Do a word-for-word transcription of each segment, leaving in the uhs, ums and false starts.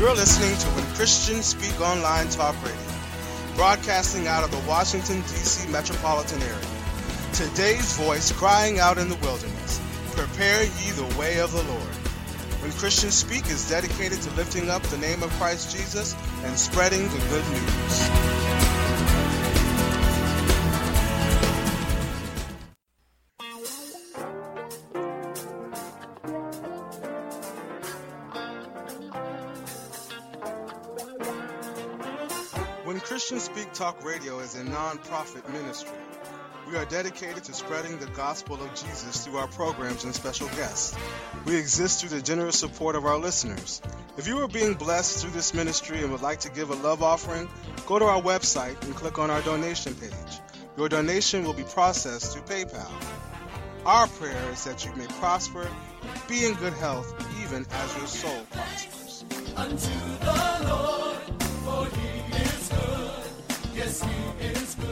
You're listening to When Christians Speak Online Talk Radio, broadcasting out of the Washington, D C metropolitan area. Today's voice crying out in the wilderness, prepare ye the way of the Lord. When Christians Speak is dedicated to lifting up the name of Christ Jesus and spreading the good news. When Christians Speak Talk Radio is a non-profit ministry. We are dedicated to spreading the gospel of Jesus through our programs and special guests. We exist through the generous support of our listeners. If you are being blessed through this ministry and would like to give a love offering, go to our website and click on our donation page. Your donation will be processed through PayPal. Our prayer is that you may prosper, be in good health, even as your soul prospers. Unto the Lord, for he is good. Yes, he is good.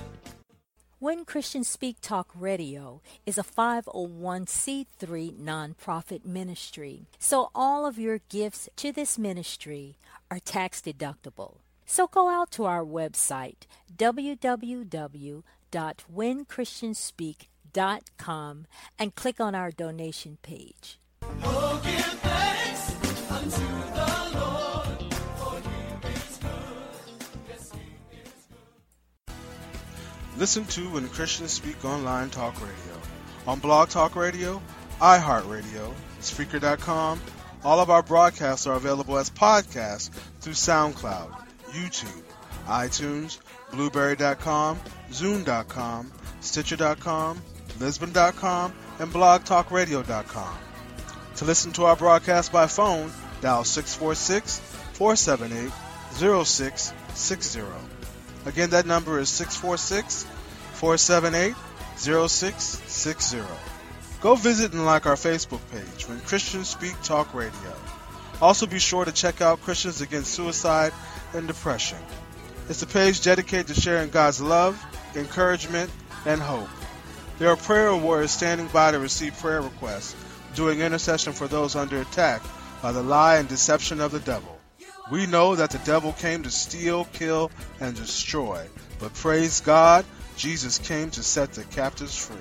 When Christians Speak Talk Radio is a five oh one c three nonprofit ministry, so all of your gifts to this ministry are tax deductible. So go out to our website, w w w dot when christians speak dot com, and click on our donation page. Oh, give thanks unto the Lord, for he is good. Yes, he is good. Listen to When Christians Speak Online Talk Radio on Blog Talk Radio, iHeartRadio, Spreaker dot com. All of our broadcasts are available as podcasts through SoundCloud, YouTube, iTunes, Blueberry dot com, Zoom dot com, Stitcher dot com, Lisbon dot com, and Blog Talk Radio dot com. To listen to our broadcast by phone, dial six four six, four seven eight, zero six six zero. Again, that number is six four six, four seven eight, zero six six zero. Go visit and like our Facebook page, When Christians Speak Talk Radio. Also be sure to check out Christians Against Suicide and Depression. It's a page dedicated to sharing God's love, encouragement, and hope. There are prayer warriors standing by to receive prayer requests, doing intercession for those under attack by the lie and deception of the devil. We know that the devil came to steal, kill, and destroy, but praise God, Jesus came to set the captives free.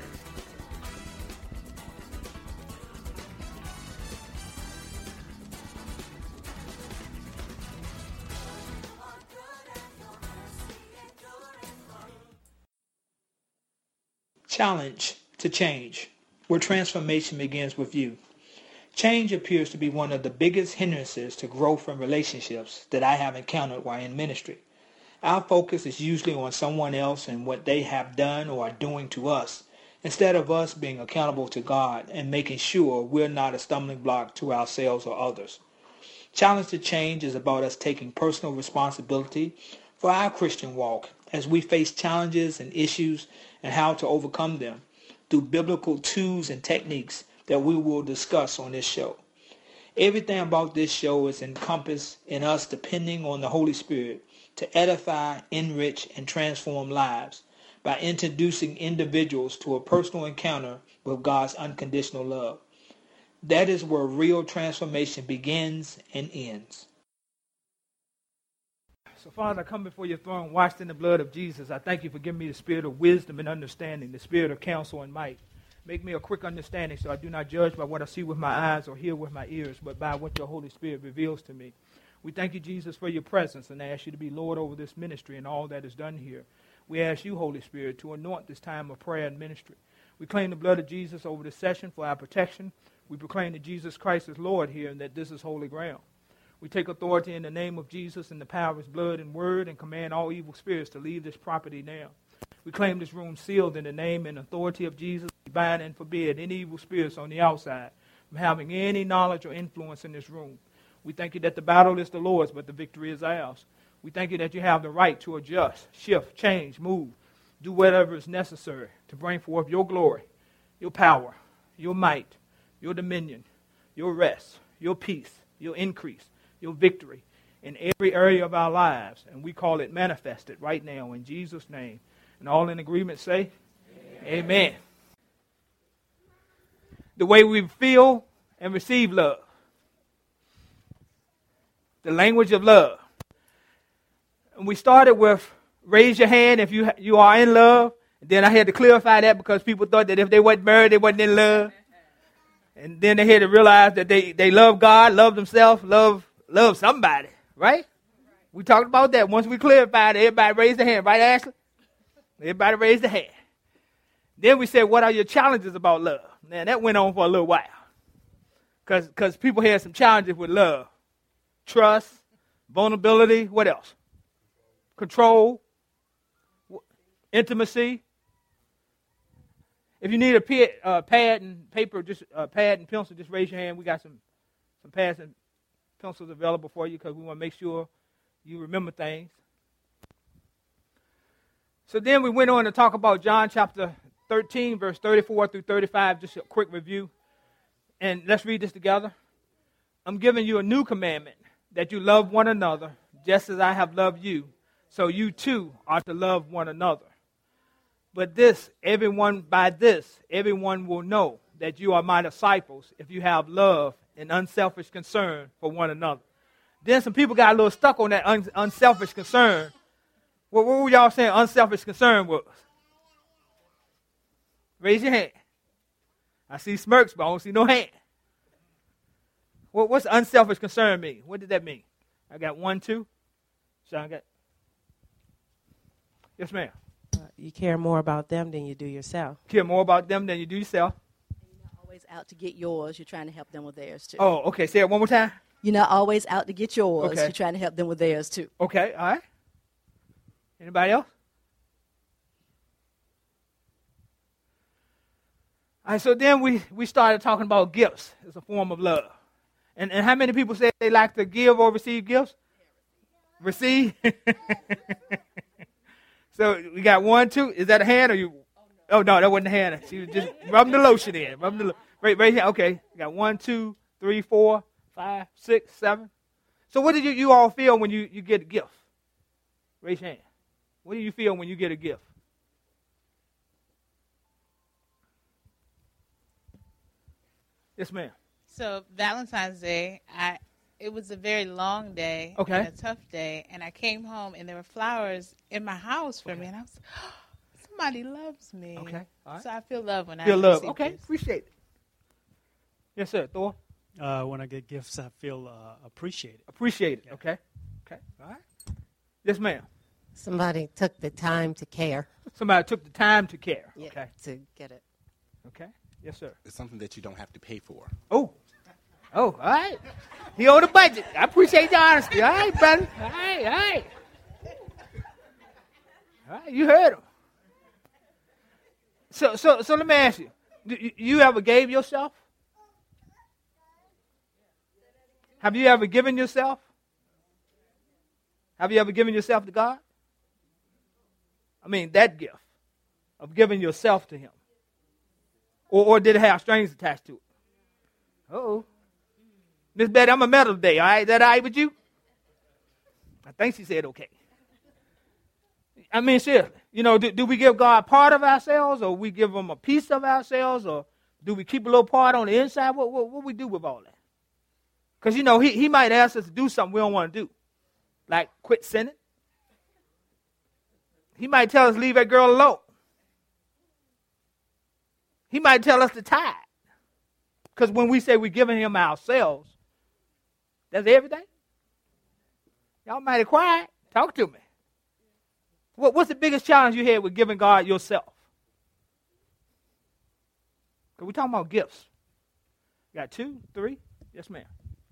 Challenge to change, where transformation begins with you. Change appears to be one of the biggest hindrances to growth in relationships that I have encountered while in ministry. Our focus is usually on someone else and what they have done or are doing to us, instead of us being accountable to God and making sure we're not a stumbling block to ourselves or others. Challenge to change is about us taking personal responsibility for our Christian walk as we face challenges and issues and how to overcome them through biblical tools and techniques that we will discuss on this show. Everything about this show is encompassed in us depending on the Holy Spirit to edify, enrich, and transform lives by introducing individuals to a personal encounter with God's unconditional love. That is where real transformation begins and ends. So, Father, I come before your throne, washed in the blood of Jesus. I thank you for giving me the spirit of wisdom and understanding, the spirit of counsel and might. Make me a quick understanding so I do not judge by what I see with my eyes or hear with my ears, but by what your Holy Spirit reveals to me. We thank you, Jesus, for your presence, and ask you to be Lord over this ministry and all that is done here. We ask you, Holy Spirit, to anoint this time of prayer and ministry. We claim the blood of Jesus over this session for our protection. We proclaim that Jesus Christ is Lord here and that this is holy ground. We take authority in the name of Jesus and the power of his blood and word and command all evil spirits to leave this property now. We claim this room sealed in the name and authority of Jesus. We bind and forbid any evil spirits on the outside from having any knowledge or influence in this room. We thank you that the battle is the Lord's, but the victory is ours. We thank you that you have the right to adjust, shift, change, move, do whatever is necessary to bring forth your glory, your power, your might, your dominion, your rest, your peace, your increase, your victory in every area of our lives. And we call it manifested right now in Jesus' name. And all in agreement say, Amen. Amen. The way we feel and receive love. The language of love. And we started with raise your hand if you you are in love. And then I had to clarify that because people thought that if they weren't married, they wasn't in love. And then they had to realize that they, they love God, love themselves, love love somebody, right? We talked about that. Once we clarified, everybody raised their hand, right, Ashley? Everybody raised their hand. Then we said, what are your challenges about love? Man, that went on for a little while. Because because people had some challenges with love. Trust, vulnerability, what else? Control, intimacy. If you need a pad, uh, pad and paper, just uh, pad and pencil, just raise your hand. We got some, some pads and pencils available for you because we want to make sure you remember things. So then we went on to talk about John chapter thirteen, verse thirty-four through thirty-five, just a quick review. And let's read this together. I'm giving you a new commandment, that you love one another just as I have loved you. So you too are to love one another. But this, everyone, by this, everyone will know that you are my disciples if you have love and unselfish concern for one another. Then some people got a little stuck on that un- unselfish concern. Well, what were y'all saying unselfish concern was? Raise your hand. I see smirks, but I don't see no hand. Well, what's unselfish concern mean? What did that mean? I got one, two. Sean got. Yes, ma'am. Uh, you care more about them than you do yourself. Care more about them than you do yourself. You're not always out to get yours. You're trying to help them with theirs, too. Oh, okay. Say it one more time. You're not always out to get yours. Okay. You're trying to help them with theirs, too. Okay, all right. Anybody else? All right, so then we, we started talking about gifts as a form of love. And, and how many people say they like to give or receive gifts? Receive? So we got one, two. Is that a hand or you? Oh, no, that wasn't a hand. She was just rubbing the lotion in. Rubbing the lo- right, right here. Okay, we got one, two, three, four, five, six, seven. So what did you, you all feel when you, you get a gift? Raise your hand. What do you feel when you get a gift? Yes, ma'am. So Valentine's Day, I it was a very long day, Okay. and a tough day, and I came home and there were flowers in my house for me, and I was, oh, somebody loves me. Okay, all right. So I feel love when Feel I love. receive Okay, gifts. appreciate it. Yes, sir. Thor? Uh, when I get gifts, I feel uh, appreciated. Appreciate it. Okay. Okay. All right. Yes, ma'am. Somebody took the time to care. Somebody took the time to care. Yeah, Okay. to get it. Okay. Yes, sir. It's something that you don't have to pay for. Oh. Oh, all right. He on the budget. I appreciate the honesty. All right, brother. All right, all right. All right, you heard him. So, so, so let me ask you. Do you, you ever gave yourself? Have you ever given yourself? Have you ever given yourself to God? I mean, that gift of giving yourself to Him. Or, or did it have strings attached to it? Uh-oh. Miss Betty, I'm a medal today, all right? Is that all right with you? I think she said okay. I mean, seriously. You know, do, do we give God part of ourselves, or we give Him a piece of ourselves, or do we keep a little part on the inside? What what, what we do with all that? Because, you know, he, he might ask us to do something we don't want to do. Like quit sinning. He might tell us leave that girl alone. He might tell us to tithe. Because when we say we're giving Him ourselves, that's everything. Y'all mighty quiet. Talk to me. What, what's the biggest challenge you had with giving God yourself? Because we're talking about gifts. Got two, three? Yes, ma'am.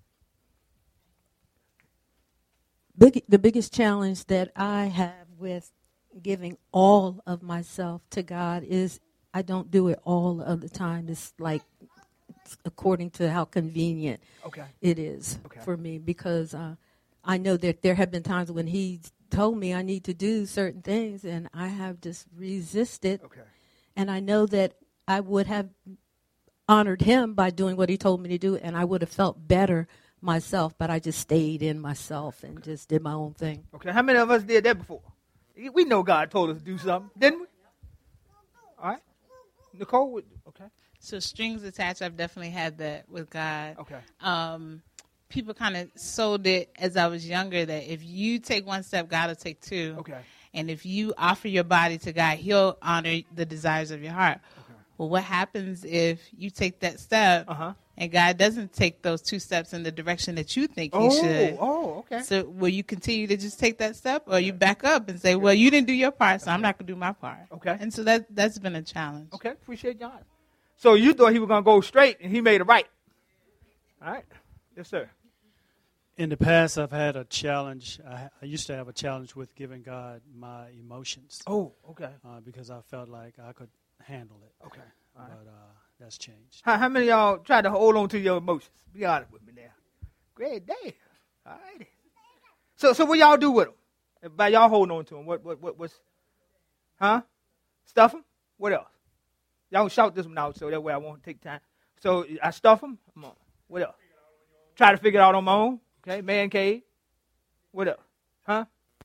Big, the biggest challenge that I have with giving all of myself to God is I don't do it all of the time. It's like it's according to how convenient Okay. it is Okay. for me, because uh, I know that there have been times when He's told me I need to do certain things, and I have just resisted. Okay. And I know that I would have honored Him by doing what He told me to do, and I would have felt better myself, but I just stayed in myself and just did my own thing. Okay. How many of us did that before? We know God told us to do something, didn't we? All right. Nicole, would- okay. So strings attached, I've definitely had that with God. Okay. Um, people kind of sold it as I was younger that if you take one step, God will take two. Okay. And if you offer your body to God, he'll honor the desires of your heart. Okay. Well, what happens if you take that step Uh-huh. and God doesn't take those two steps in the direction that you think Oh, he should? oh, okay. So will you continue to just take that step, or you back up and say, well, you didn't do your part, so I'm not going to do my part? Okay. And so that, that's been a challenge. Okay, appreciate John. So you thought he was going to go straight, and he made it right. All right. Yes, sir. In the past, I've had a challenge. I, I used to have a challenge with giving God my emotions. Oh, okay. Uh, because I felt like I could handle it. Okay. All right. But uh, that's changed. How, how many of y'all try to hold on to your emotions? Be honest with me now. Great day. All righty. So, so what y'all do with them? By y'all holding on to them, what, what, what, what's, huh? Stuff them? What else? Y'all shout this one out so that way I won't take time. So I stuff them. Come on. What else? Try to figure it out on my own. Okay, man cave. What else? Huh?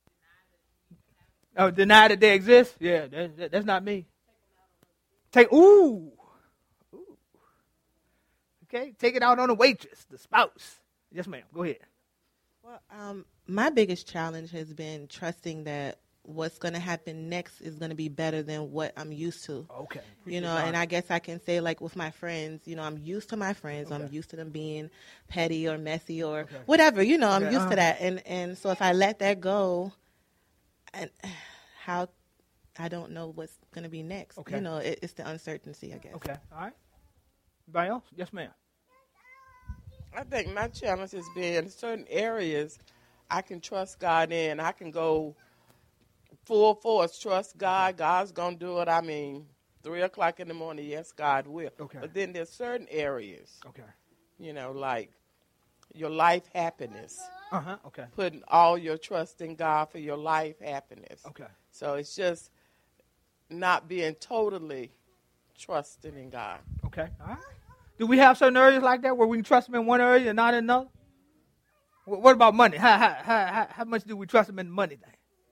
Oh, deny that they exist? Yeah, that, that, that's not me. Take, ooh. ooh. Okay, take it out on the waitress, the spouse. Yes, ma'am. Go ahead. Well, um, my biggest challenge has been trusting that what's going to happen next is going to be better than what I'm used to. Okay. You know, and I guess I can say, like, with my friends, you know, I'm used to my friends. Okay. I'm used to them being petty or messy or Okay. whatever. You know, I'm Okay, used uh-huh. to that. And, and so if I let that go, and how, I don't know what's going to be next. Okay. You know, it, it's the uncertainty, I guess. Okay. All right. Anybody else? Yes, ma'am. I think my challenge has been certain areas I can trust God in. I can go full force, trust God. God's going to do it. I mean, three o'clock in the morning, yes, God will. Okay. But then there's certain areas, Okay. you know, like your life happiness. Uh-huh. Okay. Putting all your trust in God for your life happiness. Okay. So it's just not being totally trusting in God. Okay. All right. Do we have certain areas like that where we can trust him in one area and not in another? Wh- What about money? How, how, how, how- how much do we trust him in the money thing?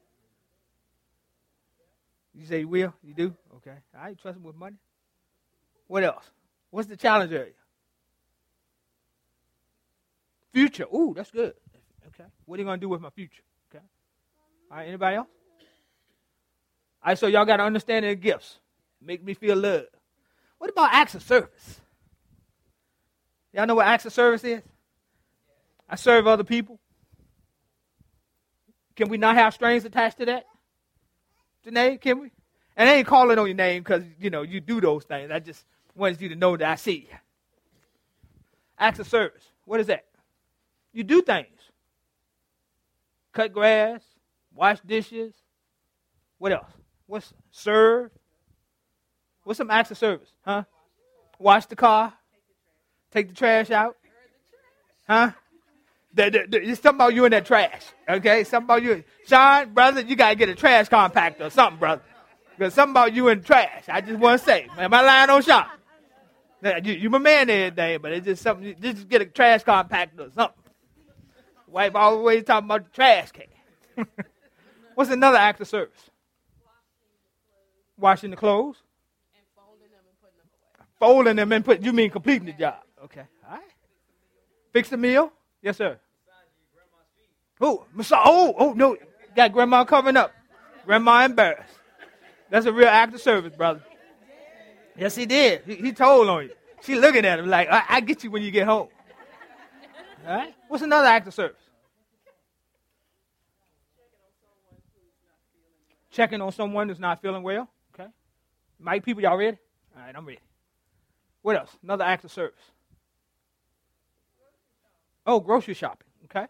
You say you will? You do? Okay. All right. Trust him with money. What else? What's the challenge area? Future. Ooh, that's good. Okay. What are you going to do with my future? Okay. All right. Anybody else? All right. So y'all got to understand their gifts. Make me feel loved. What about acts of service? Y'all know what acts of service is? I serve other people. Can we not have strings attached to that? Janae, can we? And I ain't calling on your name because, you know, you do those things. I just wanted you to know that I see you. Acts of service. What is that? You do things. Cut grass, wash dishes. What else? What's serve? What's some acts of service? Huh? Wash the car. Take the trash out. Huh? The, the, the, it's something about you in that trash. Okay? Something about you. Sean, brother, you got to get a trash compactor or something, brother. Because something about you in the trash. I just want to say. Am I lying on Sean? Now, you, you my man every day, but it's just something. Just get a trash compactor or something. Wife always talking about the trash can. What's another act of service? Washing the clothes. Folding them and put. You mean completing the job? Okay. All right. Fix the meal. Yes, sir. Oh, oh, oh, no. Got grandma covering up. Grandma embarrassed. That's a real act of service, brother. Yes, he did. He, he told on you. She looking at him like, I, I get you when you get home. All right. What's another act of service? Checking on someone who's not feeling well. Okay. Mike, people, y'all ready? All right, I'm ready. What else? Another act of service. Oh, grocery shopping. Okay.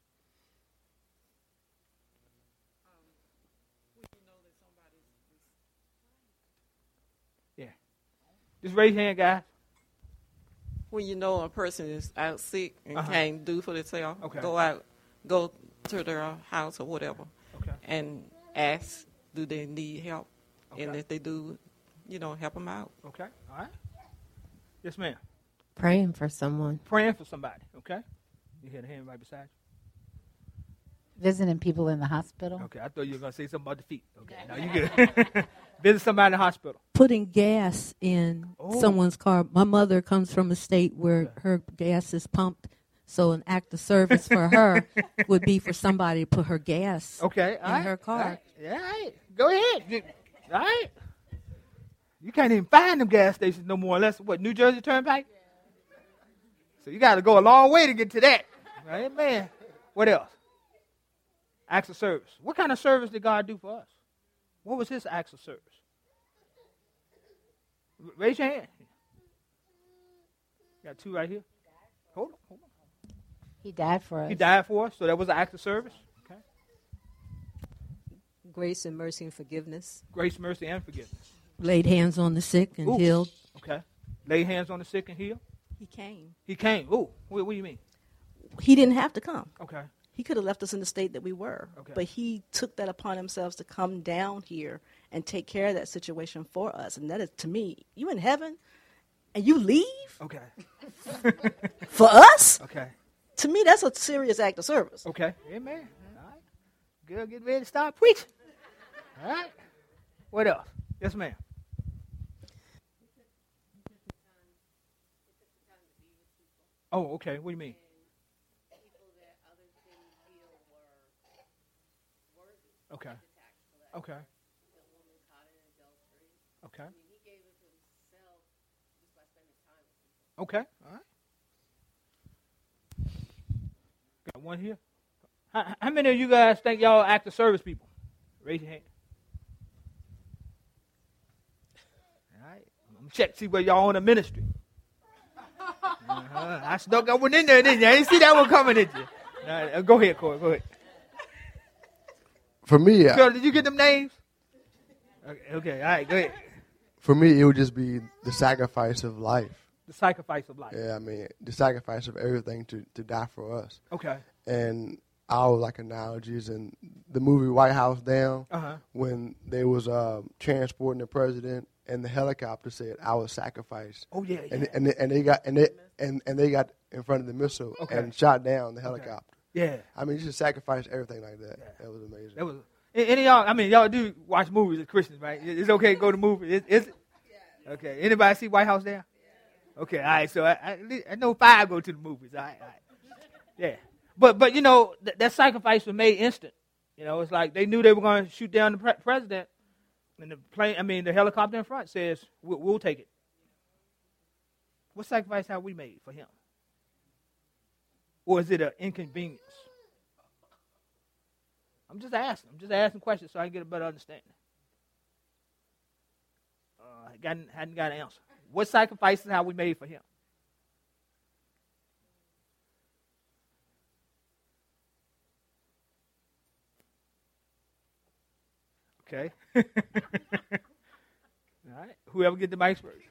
Yeah. Just raise your hand, guys. When you know a person is out sick and Uh-huh. can't do for themselves, Okay. go out, go to their house or whatever, Okay. and ask, do they need help? And Okay. if they do, you know, help them out. Okay. All right. Yes, ma'am. Praying for someone. Praying for somebody. Okay. You hear the hand right beside Visiting people in the hospital. you? Okay. I thought you were going to say something about the feet. Okay. Now you good. Visit somebody in the hospital. Putting gas in Oh. someone's car. My mother comes from a state where her gas is pumped So an act of service for her would be for somebody to put her gas Okay, in all right, her car. all right. Yeah, all right. Go ahead. You- All right. You can't even find them gas stations no more unless, what, New Jersey Turnpike? So you got to go a long way to get to that. Right, man. What else? Acts of service. What kind of service did God do for us? What was his acts of service? R- Raise your hand. Got two right here. Hold on, hold on. He died for us. He died for us, so that was an act of service. Okay. Grace and mercy and forgiveness. Grace, mercy, and forgiveness. Laid hands on the sick and Ooh. healed. Okay. Lay hands on the sick and heal. He came. He came. Ooh, what, what do you mean? He didn't have to come. Okay. He could have left us in the state that we were. Okay. But he took that upon himself to come down here and take care of that situation for us. And that is, to me, you in heaven and you leave Okay. for us? Okay. To me, that's a serious act of service. Okay. Amen. All right. Girl, get ready to start preaching. All right. What else? Yes, ma'am. Oh, okay. What do you mean? Okay. Okay. Okay. Okay. All right. Got one here. How, how many of you guys think y'all active service people? Raise your hand. All right. I'm gonna check to see where y'all on the ministry. Uh-huh. I snuck that one in there, didn't you? I didn't see that one coming, did you? All right. uh, Go ahead, Corey. Go ahead. For me, Girl, did you get them names? Okay, okay, all right, go ahead. for me, it would just be the sacrifice of life. The sacrifice of life. Yeah, I mean, the sacrifice of everything to, to die for us. Okay. And our like analogies in the movie White House Down, Uh-huh. when they was uh, transporting the president and the helicopter said, "I was sacrificed." Oh, yeah, And yeah. and they, and they got and they and, and they got in front of the missile Okay. and shot down the helicopter. Yeah. I mean, just sacrifice everything like that. That was amazing. That was. Any of y'all? I mean, y'all do watch movies as Christians, right? It's okay to go to movies. Is, is it? Okay. Anybody see White House Down? Okay. All right. So I, I, I know five go to the movies. All right. All right. Yeah. But but you know th- that sacrifice was made instant. You know, it's like they knew they were going to shoot down the pre- president, and the plane. I mean, the helicopter in front says, "We'll, we'll take it." What sacrifice have we made for him? Or is it an inconvenience? I'm just asking. I'm just asking questions so I can get a better understanding. Uh, I got, hadn't got an answer. What sacrifices have we made for him? Okay. All right. Whoever get the mic first.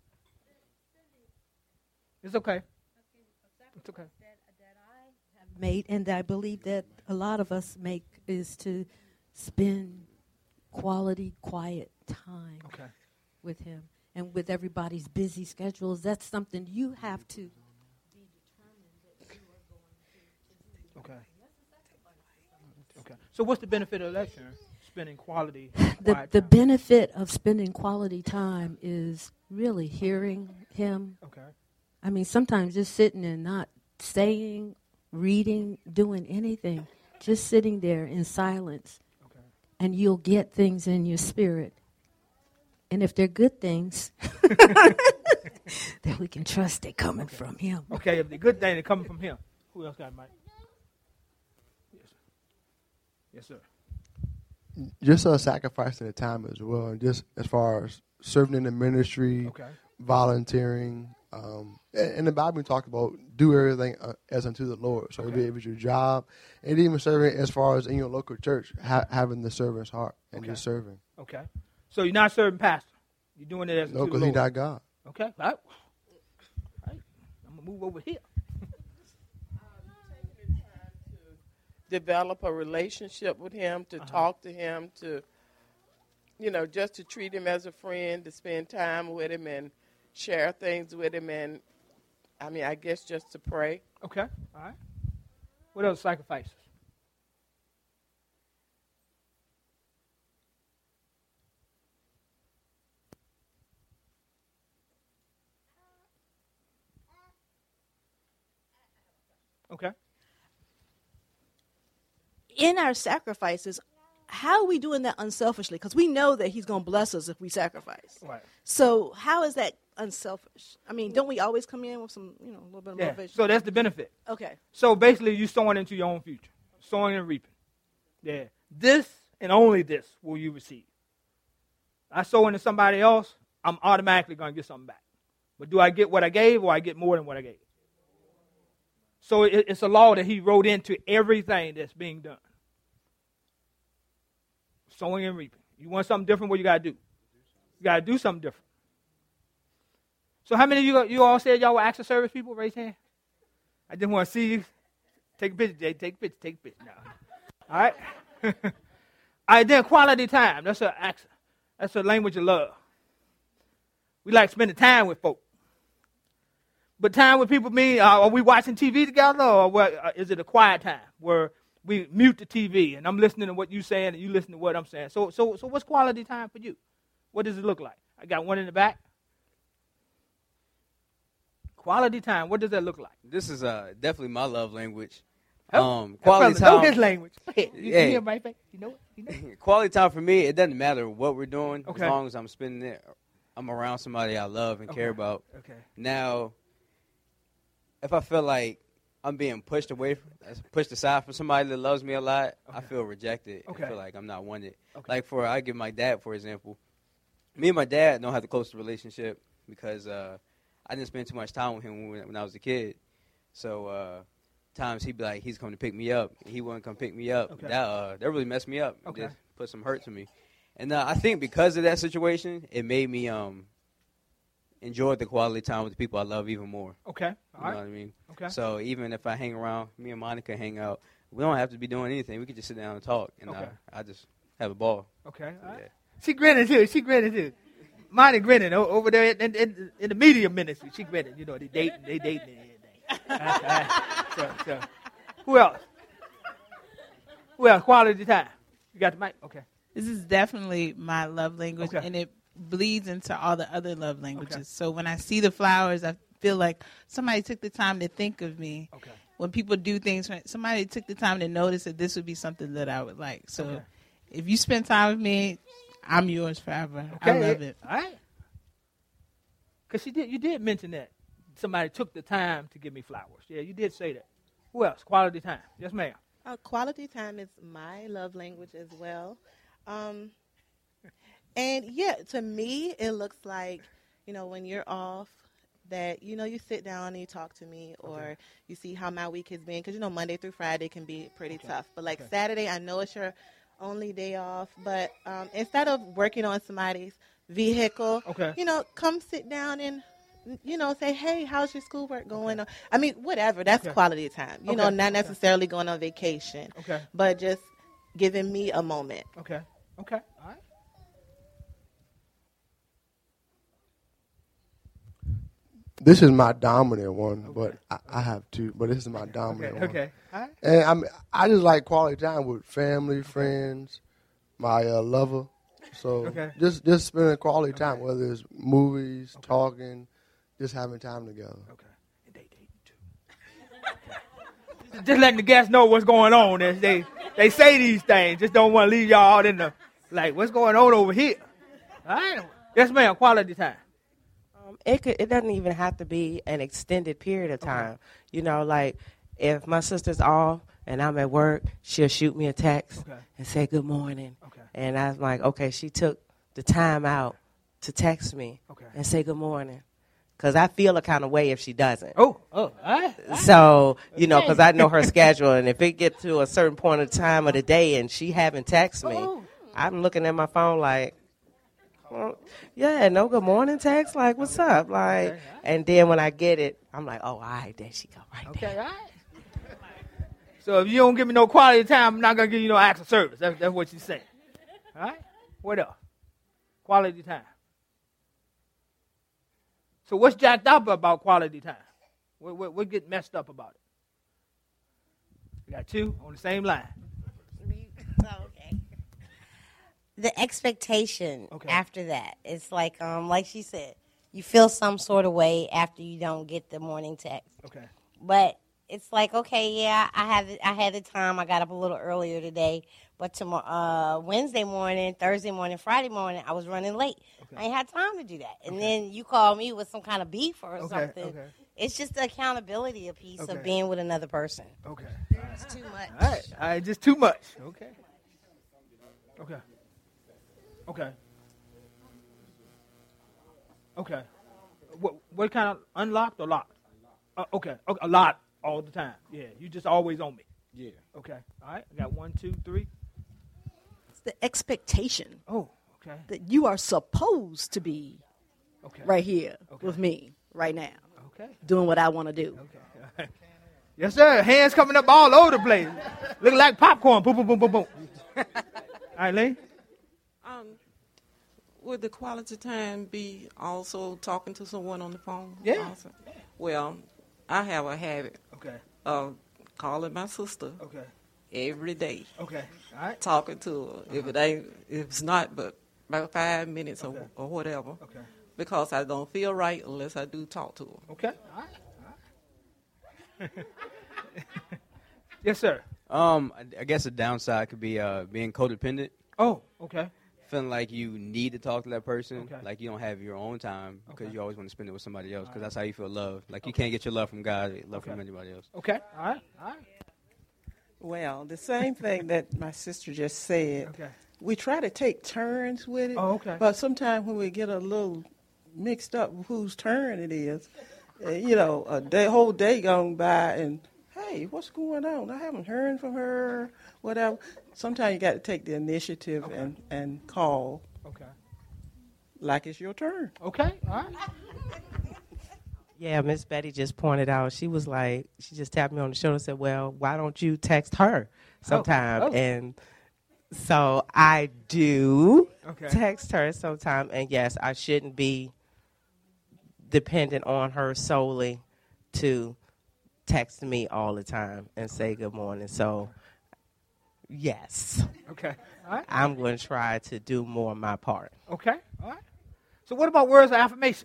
It's okay. It's okay. Made, and I believe that a lot of us make is to spend quality, quiet time Okay. with him. And with everybody's busy schedules, that's something you have to be determined that you are going to. Okay. Okay. So what's the benefit of that, Sharon? Spending quality, The, quiet the time. benefit of spending quality time is really hearing him. Okay. I mean, sometimes just sitting and not saying, reading, doing anything, just sitting there in silence, okay. and you'll get things in your spirit. And if they're good things, then we can trust they're coming Okay. from him. Okay, if the good thing is coming from him. Who else got a mic? Yes, sir. Yes, sir. Just uh, sacrificing the time as well, and just as far as serving in the ministry, Okay. volunteering. Um, and, and the Bible talks about do everything uh, as unto the Lord. So Okay. if it's your job, and even serving as far as in your local church, ha- having the servant's heart and Okay. just serving. Okay. So you're not serving pastor. You're doing it as No, to the because he's Lord. not God. Okay. All right. All right. I'm gonna move over here. Develop a relationship with him, to Uh-huh. talk to him, to, you know, just to treat him as a friend, to spend time with him and share things with him. And, I mean, I guess just to pray. Okay. All right. What else sacrifices? Okay. In our sacrifices, how are we doing that unselfishly? Because we know that he's going to bless us if we sacrifice. Right. So how is that unselfish? I mean, don't we always come in with some, you know, a little bit of Yeah. motivation? So that's the benefit. Okay. So basically, you sowing into your own future, sowing and reaping. Yeah. This and only this will you receive. I sow into somebody else, I'm automatically going to get something back. But do I get what I gave, or I get more than what I gave? So it, it's a law that he wrote into everything that's being done. Sowing and reaping. You want something different, what you got to do? You got to do something different. So how many of you, you all said y'all were acts of service people? Raise your hand. I just want to see you. Take a picture, Jay. Take a picture. Take a picture. No. All right? All right, then quality time. That's a act. That's a language of love. We like spending time with folk. But time with people mean, uh, are we watching T V together, or what, uh, is it a quiet time where we mute the T V and I'm listening to what you're saying and you listen to what I'm saying? So, so, so what's quality time for you? What does it look like? I got one in the back. Quality time, what does that look like? This is uh, definitely my love language. Oh, Um, quality brother, time. know his language. You, Yeah. you hear my face? You know it? You know it? Quality time for me, it doesn't matter what we're doing, Okay. as long as I'm spending it, I'm around somebody I love and Okay. care about. Okay. Now, if I feel like I'm being pushed away, from, pushed aside from somebody that loves me a lot, I Okay. feel rejected. Okay. I feel like I'm not wanted. Okay. Like for, I give my dad, for example. Me and my dad don't have the closest relationship because uh, I didn't spend too much time with him when, when I was a kid. So uh, times he'd be like, he's coming to pick me up. He wouldn't come pick me up. Okay. That uh, that really messed me up. It Okay. just put some hurt to me. And uh, I think because of that situation, it made me um, enjoy the quality time with the people I love even more. Okay. You All know right. what I mean? Okay. So even if I hang around, me and Monica hang out, we don't have to be doing anything. We could just sit down and talk. And Okay. uh, I just have a ball. Okay. All right. Yeah. She grinning too. She grinning too. Monty grinning o- over there in, in, in the media ministry. She grinning. You know, they dating, they dating and everything. so, so. Who else? Who else? Quality time. You got the mic? Okay. This is definitely my love language, Okay. and it bleeds into all the other love languages. Okay. So when I see the flowers, I feel like somebody took the time to think of me. Okay. When people do things, somebody took the time to notice that this would be something that I would like. So Okay. if you spend time with me, I'm yours forever. Okay. I love it. All right. Because you did, you did mention that. Somebody took the time to give me flowers. Yeah, you did say that. Who else? Quality time. Yes, ma'am. Uh, quality time is my love language as well. Um, and yeah, to me, it looks like, you know, when you're off, that, you know, you sit down and you talk to me, or Okay. you see how my week has been. Because, you know, Monday through Friday can be pretty Okay. tough. But, like, Okay. Saturday, I know it's your only day off. But um, instead of working on somebody's vehicle, Okay. you know, come sit down and, you know, say, hey, how's your schoolwork going? Or, I mean, whatever. That's Okay. quality time. You know, Okay. not Okay. necessarily going on vacation, Okay. but just giving me a moment. Okay. Okay. All right. This is my dominant one, but I, I have two. But this is my dominant Okay. one. Okay. All right. And I'm I just like quality time with family, friends, my uh, lover. So Okay. just just spending quality time, Okay. whether it's movies, Okay. talking, just having time together. Okay. And they dating too. Just letting the guests know what's going on. As they they say these things, just don't want to leave y'all out in the like what's going on over here. All right. Yes, ma'am. Quality time. Um, it could. It doesn't even have to be an extended period of time. You know, like if my sister's off and I'm at work, she'll shoot me a text Okay. and say good morning. Okay. And I'm like, okay, she took the time out to text me Okay. and say good morning. Because I feel a kind of way if she doesn't. Oh. Oh. All right. All right. So, you know, Okay. because I know her schedule, and if it gets to a certain point of time of the day and she haven't texted me, Oh. I'm looking at my phone like, well, yeah, no good morning text, like, what's up? Like, Okay. and then when I get it, I'm like, oh, all right, there she go, right Okay. there. All right. So if you don't give me no quality time, I'm not gonna give you no acts of service. That's, that's what she's saying. All right. What else? Quality time. So what's jacked up about quality time? What what, what get messed up about it? We got two on the same line. Okay. The expectation Okay. after that, it's like, um, like she said, you feel some sort of way after you don't get the morning text. Okay. But it's like, okay, yeah, I have I had the time. I got up a little earlier today, but tomorrow, uh, Wednesday morning, Thursday morning, Friday morning, I was running late. Okay. I ain't had time to do that. And Okay. then you call me with some kind of beef or Okay, something. okay. It's just the accountability a piece Okay. of being with another person. Okay. It's too much. All right. All right. Just too much. Okay. Okay. Okay. Okay. What what kind of unlocked or locked? Uh, okay. Okay. A lot all the time. Yeah. You just always on me. Yeah. Okay. All right. I got one, two, three. It's the expectation. Oh. Okay. That you are supposed to be Okay. right here Okay. with me right now. Okay. Doing what I want to do. Okay. Yes, sir. Hands coming up all over the place. Looking like popcorn. Boom, boom, boom, boom, boom. All right, Lee. Um, would the quality time be also talking to someone on the phone? Yeah. Also? Well, I have a habit Okay. of calling my sister Okay. every day. Okay. All right. Talking to her. If it ain't, if it's not, but about five minutes Okay. or, or whatever. Okay. Because I don't feel right unless I do talk to her. Okay. All right. All right. Yes, sir. Um, I, I guess the downside could be uh, being codependent. Oh, okay. Feeling like you need to talk to that person, Okay. like you don't have your own time because Okay. you always want to spend it with somebody else because Alright. that's how you feel loved. Like you Okay. can't get your love from God, love Okay. from anybody else. Okay. All right. All right. Well, the same thing that my sister just said. Okay. We try to take turns with it. Oh, okay. But sometimes when we get a little mixed up with whose turn it is, uh, you know, a day, whole day gone by and, hey, what's going on? I haven't heard from her, whatever. Sometimes you got to take the initiative Okay. and, and call Okay. like it's your turn. Okay. All right. Yeah, Miss Betty just pointed out, she was like, she just tapped me on the shoulder and said, well, why don't you text her sometime? Oh, oh. And so I do Okay. text her sometime. And yes, I shouldn't be dependent on her solely to text me all the time and say good morning. So, yes, Okay. All right. I'm going to try to do more of my part. Okay. All right. So what about words of affirmation?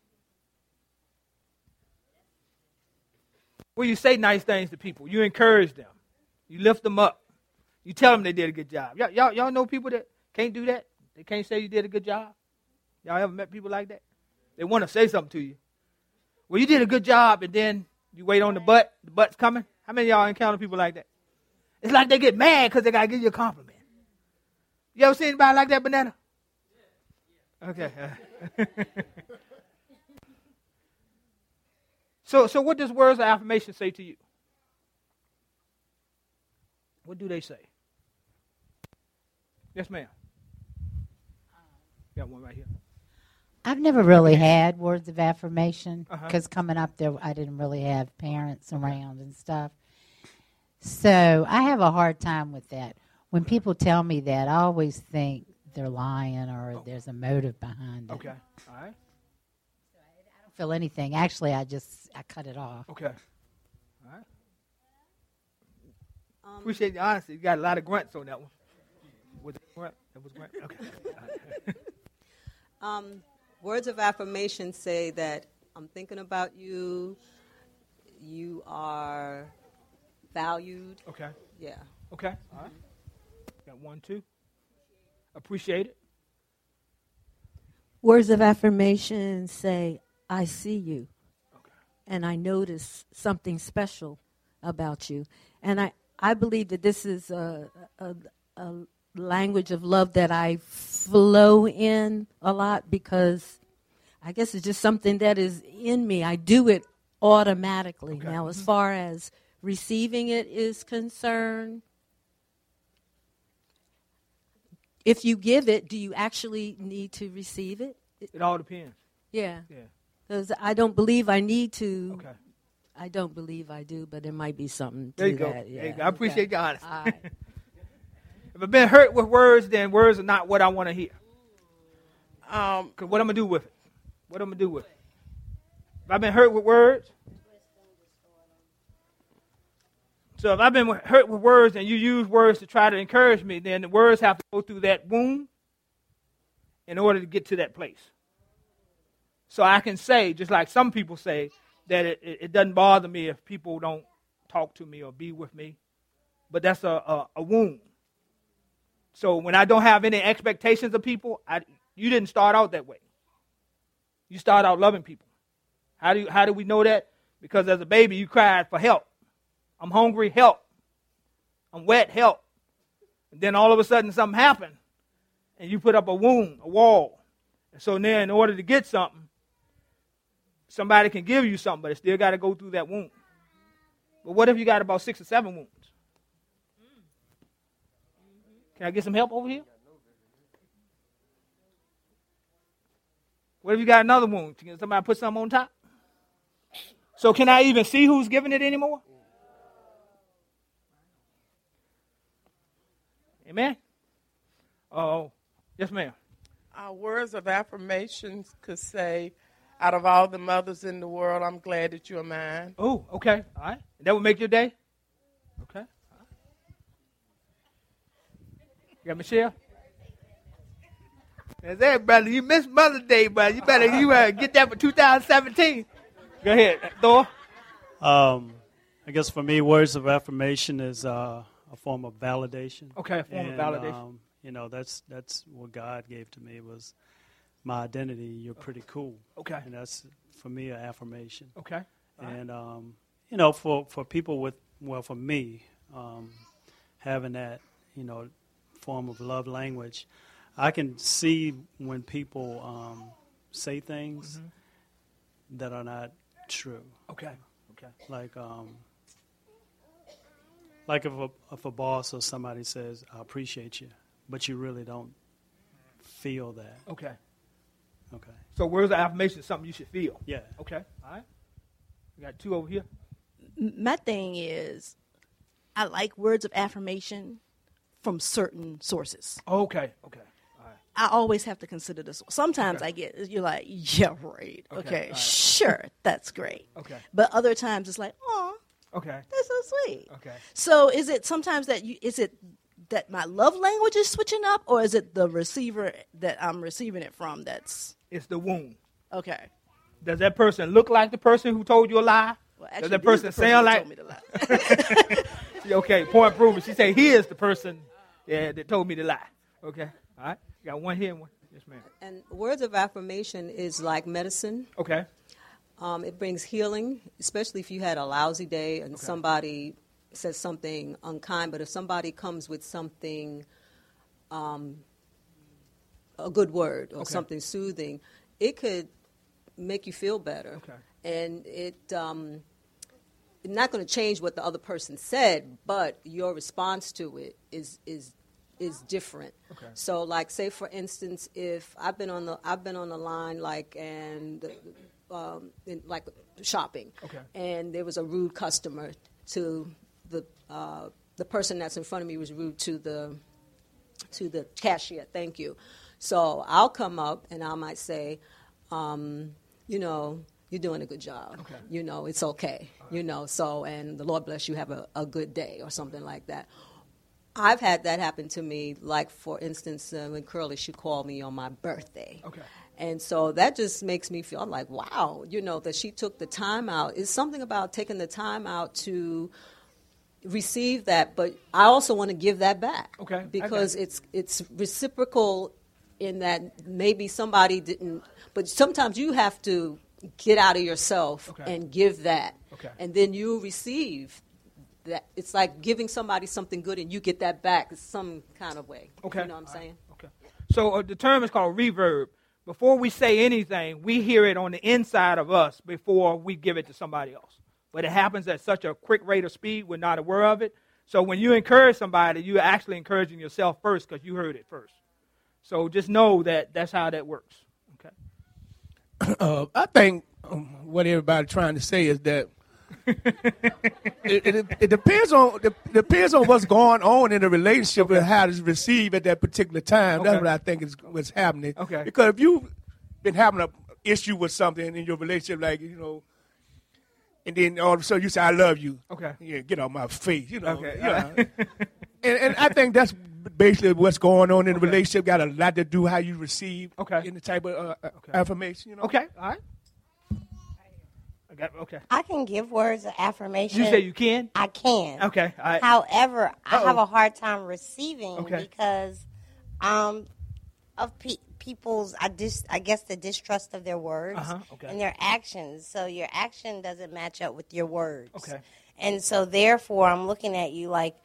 Where you say nice things to people. You encourage them. You lift them up. You tell them they did a good job. Y'all, y'all, y'all know people that can't do that? They can't say you did a good job? Y'all ever met people like that? They want to say something to you. Well, you did a good job, and then you wait on the butt. The butt's coming. How many of y'all encounter people like that? It's like they get mad because they got to give you a compliment. You ever seen anybody like that, Banana? Okay. so, so what does words of affirmation say to you? What do they say? Yes, ma'am. Got one right here. I've never really had words of affirmation Uh-huh. because coming up there, I didn't really have parents around and stuff. So I have a hard time with that. When people tell me that, I always think they're lying or there's a motive behind it. Okay. All right. I don't feel anything. Actually, I just I cut it off. Okay. All right. Appreciate the honesty. You got a lot of grunts on that one. Was it grunt? That was grunt? Okay. Um, words of affirmation say that I'm thinking about you. You are valued. Okay. Yeah. Okay. All right. Got one, two. Appreciate it. Words of affirmation say, I see you. And I notice something special about you. And I, I believe that this is a, a, a language of love that I flow in a lot because I guess it's just something that is in me. I do it automatically. Okay. Now, as Mhm. far as receiving it is concerned, if you give it, do you actually need to receive it? It all depends. Yeah. Yeah. Because I don't believe I need to. Okay. I don't believe I do, but there might be something to There you go. that. Yeah. There you go. I appreciate Okay. your honesty. All right. If I've been hurt with words, then words are not what I want to hear. Um, Cause what I'm gonna do with it? What I'm gonna do with it? If I've been hurt with words, so if I've been hurt with words and you use words to try to encourage me, then the words have to go through that wound in order to get to that place. So I can say, just like some people say, that it, it, it doesn't bother me if people don't talk to me or be with me. But that's a, a, a wound. So when I don't have any expectations of people, I, you didn't start out that way. You start out loving people. How do you, how do we know that? Because as a baby, you cried for help. I'm hungry, help. I'm wet, help. And then all of a sudden something happened, and you put up a wound, a wall. And so then in order to get something, somebody can give you something, but it still got to go through that wound. But what if you got about six or seven wounds? Can I get some help over here? What if you got another wound? Can somebody put something on top? So can I even see who's giving it anymore? Amen? Oh, yes, ma'am. Our words of affirmations could say, out of all the mothers in the world, I'm glad that you're mine. Oh, okay. All right. That would make your day? Okay. All right. You got Michelle? That's it, brother. You missed Mother's Day, brother. You better you uh, get that for two thousand seventeen. Go ahead, Thor. Um, I guess for me, words of affirmation is uh, a form of validation. Okay, a form and, of validation. Um, you know, that's that's what God gave to me was my identity. You're pretty cool. Okay. And that's, for me, an affirmation. Okay. All and, um, you know, for, for people with, well, for me, um, having that, you know, form of love language, I can see when people um, say things mm-hmm. that are not true. Okay. Okay. Like, um, like if a, if a boss or somebody says, I appreciate you, but you really don't feel that. Okay. Okay. So words of affirmation is something you should feel. Yeah. Okay. All right. We got two over here. My thing is, I like words of affirmation from certain sources. Okay. Okay. All right. I always have to consider this. Sometimes Okay. I get, you're like, yeah, right. Okay, Okay, all right. sure, that's great. Okay. But other times it's like, oh, Okay. that's so sweet. Okay. So is it sometimes that you, is it that my love language is switching up, or is it the receiver that I'm receiving it from that's? It's the wound. Okay. Does that person look like the person who told you a lie? Well, Does actually, that this is person the sound that like? told me to lie. Okay, point improvement. She said he is the person yeah, that told me to lie. Okay, all right. Got one here and one. Yes, ma'am. And words of affirmation is like medicine. Okay. Um, it brings healing, especially if you had a lousy day and Okay. somebody says something unkind. But if somebody comes with something, um, a good word or Okay. something soothing, it could make you feel better. Okay. And it um, it's not going to change what the other person said, but your response to it is is is different. Okay. So, like, say for instance, if I've been on the I've been on the line, like, and um, in, like shopping, Okay. and there was a rude customer to the uh, the person that's in front of me was rude to the to the cashier. Thank you. So I'll come up and I might say, um, you know, you're doing a good job. Okay. You know, it's okay. You know, so, and the Lord bless you, have a, a good day or something like that. I've had that happen to me, like, for instance, uh, when Curly, she called me on my birthday. Okay. And so that just makes me feel, I'm like, wow, you know, that she took the time out. It's something about taking the time out to receive that, but I also want to give that back. Okay. Because Okay. it's it's reciprocal in that maybe somebody didn't, but sometimes you have to get out of yourself Okay. and give that. Okay. And then you receive that. It's like giving somebody something good and you get that back some kind of way. Okay. You know what I'm All saying? Okay. So uh, the term is called reverb. Before we say anything, we hear it on the inside of us before we give it to somebody else. But it happens at such a quick rate of speed, we're not aware of it. So when you encourage somebody, you're actually encouraging yourself first because you heard it first. So just know that that's how that works. Okay. Uh, I think um, what everybody's trying to say is that it, it, it depends on it depends on what's going on in the relationship and how it's received at that particular time. That's Okay. what I think is what's happening. Okay. Because if you've been having an issue with something in your relationship, like, you know, and then all of a sudden you say, I love you. Okay. Yeah, get off my face, you know. Okay. Yeah. and, and I think that's basically what's going on in the relationship. Got a lot to do how you receive Okay. any type of uh, Okay. affirmation, you know. Okay. All right. got, okay. I can give words of affirmation. You say you can? I can. Okay. All right. However, I Uh-oh. have a hard time receiving Okay. because um, of pe- people's, I, dis- I guess, the distrust of their words Uh-huh, okay. and their actions. So your action doesn't match up with your words. Okay. And so, therefore, I'm looking at you like,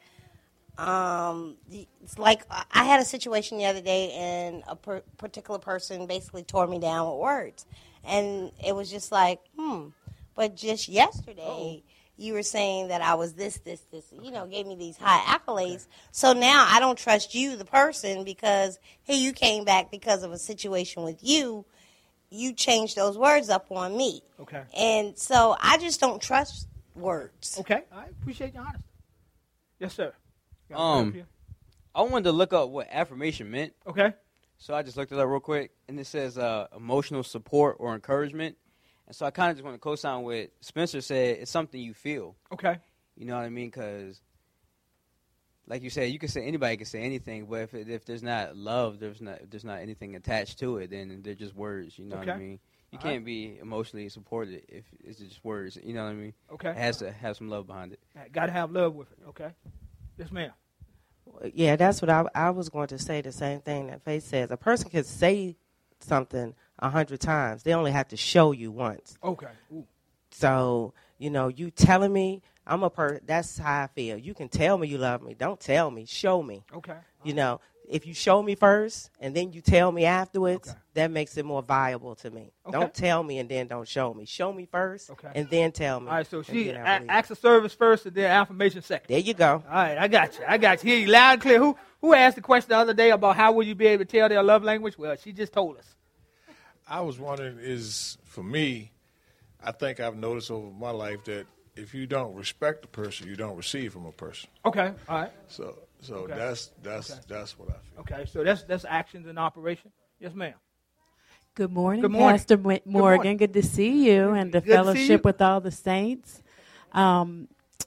um, the- it's like uh, I had a situation the other day, and a per- particular person basically tore me down with words, and it was just like, hmm. But just yesterday, you were saying that I was this, this, this. You know, gave me these high accolades. So now I don't trust you, the person, because hey, you came back because of a situation with you. You changed those words up on me, Okay. and so I just don't trust words. Okay. I appreciate your honesty. Yes, sir. Got a Um, mic here? I wanted to look up what affirmation meant. Okay. So I just looked it up real quick, and it says uh, emotional support or encouragement. And so I kind of just want to co-sign with Spencer said. It's something you feel. Okay. You know what I mean? Because, like you said, you can say anybody can say anything, but if it, if there's not love, there's not if there's not anything attached to it, then they're just words. You know what I Okay. mean? You All can't right. be emotionally supported if it's just words. You know what I mean? Okay. It has to have some love behind it. Got to have love with it. Okay. Yes, ma'am. Yeah, that's what I, I was going to say, the same thing that Faith says. A person can say something a hundred times. They only have to show you once. Okay. Ooh. So, you know, you telling me I'm a person, that's how I feel. You can tell me you love me. Don't tell me. Show me. Okay. You know, if you show me first and then you tell me afterwards, that makes it more viable to me. Okay. Don't tell me and then don't show me. Show me first Okay. and then tell me. All right, so and she then a- I believe. acts of service first and then affirmation second. There you go. All right, I got you. I got you. Hear you loud and clear. Who who asked the question the other day about how will you be able to tell their love language? Well, she just told us. I was wondering, is for me, I think I've noticed over my life that if you don't respect a person, you don't receive from a person. Okay, all right. So, so Okay. that's that's Okay. that's what I feel. Okay, so that's that's actions in operation. Yes, ma'am. Good morning, Good morning. Pastor Mo- Good Morgan. morning. Good to see you and the Good to see fellowship you. with all the saints. Um,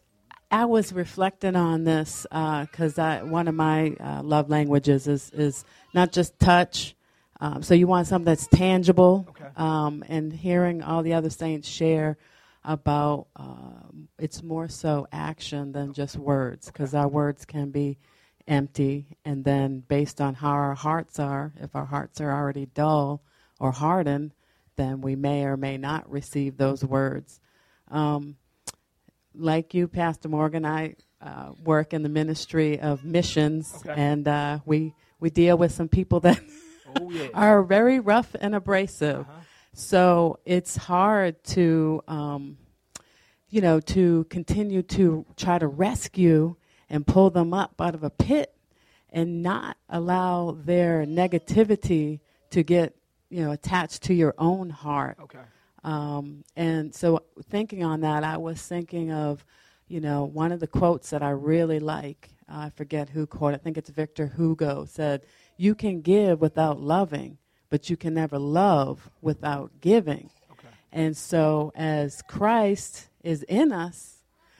I was reflecting on this because I one of my uh, love languages is is not just touch. Um, so you want something that's tangible. Okay. Um, and hearing all the other saints share about um, it's more so action than just words, because our words can be empty, and then based on how our hearts are, if our hearts are already dull or hardened, then we may or may not receive those words. Um, like you, Pastor Morgan, I uh, work in the ministry of missions, Okay. and uh, we we deal with some people that Oh, yeah. are very rough and abrasive. Uh-huh. So it's hard to, um, you know, to continue to try to rescue and pull them up out of a pit and not allow their negativity to get, you know, attached to your own heart. Okay. Um, and so thinking on that, I was thinking of, you know, one of the quotes that I really like. I forget who quoted. I think it's Victor Hugo said, "You can give without loving, but you can never love without giving." Okay. And so as Christ is in us,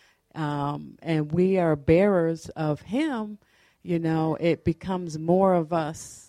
um, and we are bearers of him, you know, it becomes more of us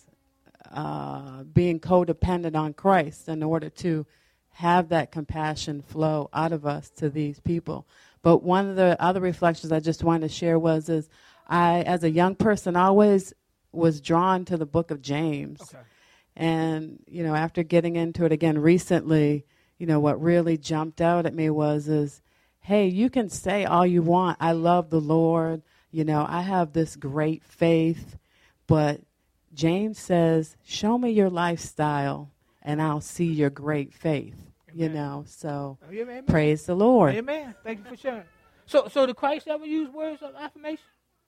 uh, being codependent on Christ in order to have that compassion flow out of us to these people. But one of the other reflections I just wanted to share was is I, as a young person, always was drawn to the book of James. Okay. And, you know, after getting into it again recently, you know, what really jumped out at me was is, hey, you can say all you want. I love the Lord. You know, I have this great faith. But James says, show me your lifestyle and I'll see your great faith. You know, so Oh, yeah, amen. praise the Lord. Amen. Thank you for sharing. So, so did Christ ever use words of affirmation?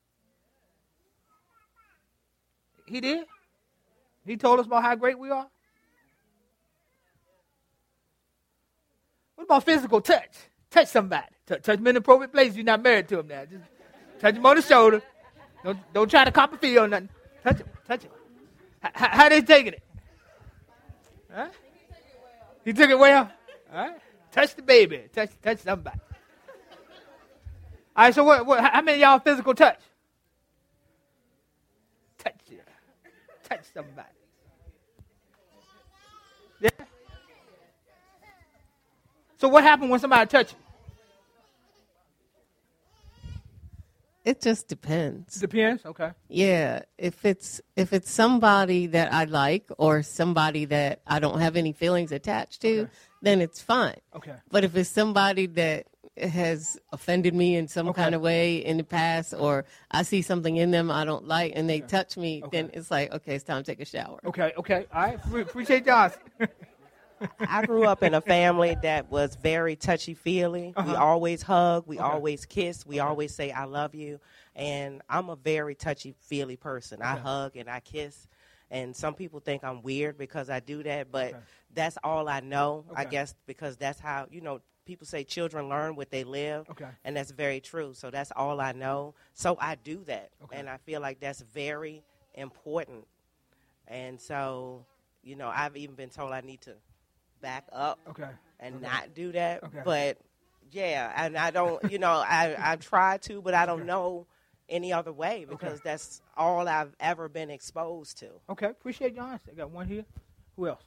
He did. He told us about how great we are. What about physical touch? Touch somebody. T- touch them in the appropriate place. You're not married to them now. Just touch them on the shoulder. Don't don't try to cop a feel or nothing. Touch him. Touch him. H- h- how they taking it? Huh? He took it well. All right. Touch the baby. Touch touch somebody. All right. So what? what how many of y'all physical touch? Touch you. Touch somebody. Yeah. So what happened when somebody touched you? It just depends. Depends. Okay. Yeah, if it's if it's somebody that I like or somebody that I don't have any feelings attached to, Okay. then it's fine. Okay. But if it's somebody that has offended me in some Okay. kind of way in the past, or I see something in them I don't like and they touch me, then it's like, okay, it's time to take a shower. Okay. Okay. All right. Pre- appreciate y'all. I grew up in a family that was very touchy-feely. We Uh-huh. always hug. We Okay. always kiss. We always say, I love you. And I'm a very touchy-feely person. I Okay. hug and I kiss. And some people think I'm weird because I do that, but that's all I know, I Okay. guess, because that's how, you know, people say children learn what they live. Okay. And that's very true. So that's all I know. So I do that. And I feel like that's very important. And so, you know, I've even been told I need to back up Okay. and Okay. not do that. Okay. But yeah, and I don't, you know, I I try to, but I don't know any other way because that's all I've ever been exposed to. Okay. Appreciate your honesty. I got one here. Who else?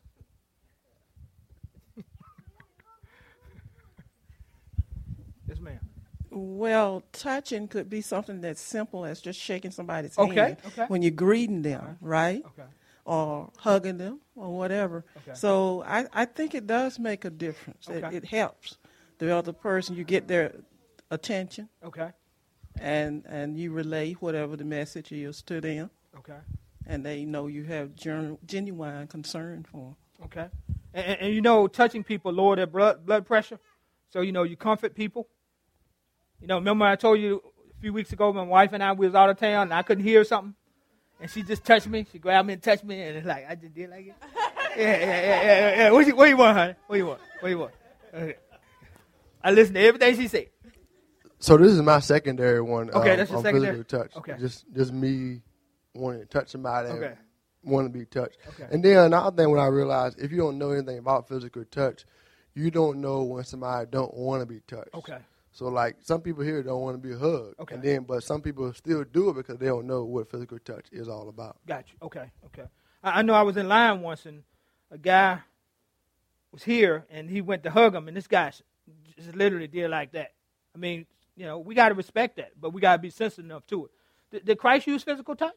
Yes, ma'am. Well, touching could be something that's simple as just shaking somebody's Okay, hand okay. when you're greeting them, right? Okay. Or hugging them or whatever. Okay. So I, I think it does make a difference. It, Okay. it helps the other person. You get their attention. Okay. And and you relay whatever the message is to them. Okay. And they know you have gen- genuine concern for them. Okay. And, and, and you know, touching people lower their blood blood pressure. So, you know, you comfort people. You know, remember I told you a few weeks ago, my wife and I, we was out of town, and I couldn't hear something. And she just touched me. She grabbed me and touched me, and it's like, I just did like it. yeah, yeah, yeah, yeah, yeah. What you, what you want, honey? What you want? What you want? Okay. I listened to everything she said. So this is my secondary one. Okay, um, that's your on secondary? physical touch. Okay. Just just me wanting to touch somebody. and Okay. Want to be touched. Okay. And then another thing when I realized, if you don't know anything about physical touch, you don't know when somebody don't want to be touched. Okay. So like some people here don't want to be hugged. Okay. And then but some people still do it because they don't know what physical touch is all about. Got you. Okay, okay. I, I know I was in line once, and a guy was here, and he went to hug him, and this guy just literally did like that. I mean, you know, we got to respect that, but we got to be sensitive enough to it. Did, did Christ use physical touch?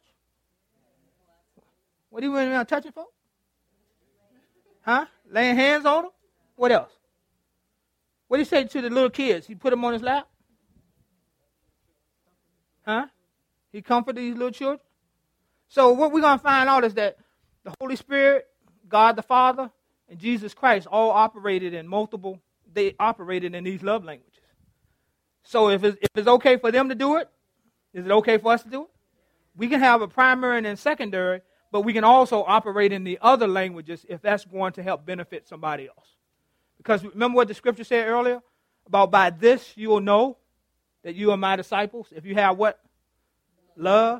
What he went around touching folks? Huh? Laying hands on them? What else? What did he say to the little kids? He put them on his lap? Huh? He comforted these little children? So what we're going to find out is that the Holy Spirit, God the Father, and Jesus Christ all operated in multiple, they operated in these love languages. So if it's, if it's okay for them to do it, is it okay for us to do it? We can have a primary and a secondary, but we can also operate in the other languages if that's going to help benefit somebody else. Because remember what the scripture said earlier? About by this you will know that you are my disciples. If you have what? Love.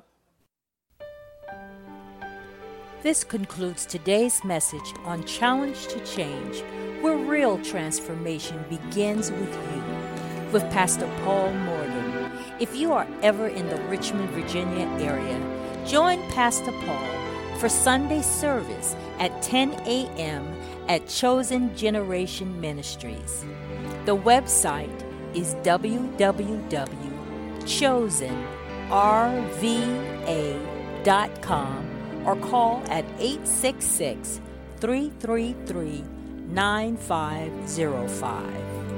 This concludes today's message on Challenge to Change, where real transformation begins with you, with Pastor Paul Morgan. If you are ever in the Richmond, Virginia area, join Pastor Paul for Sunday service at ten a.m. at Chosen Generation Ministries. The website is w w w dot chosen r v a dot com or call at eight six six, three three three, nine five zero five.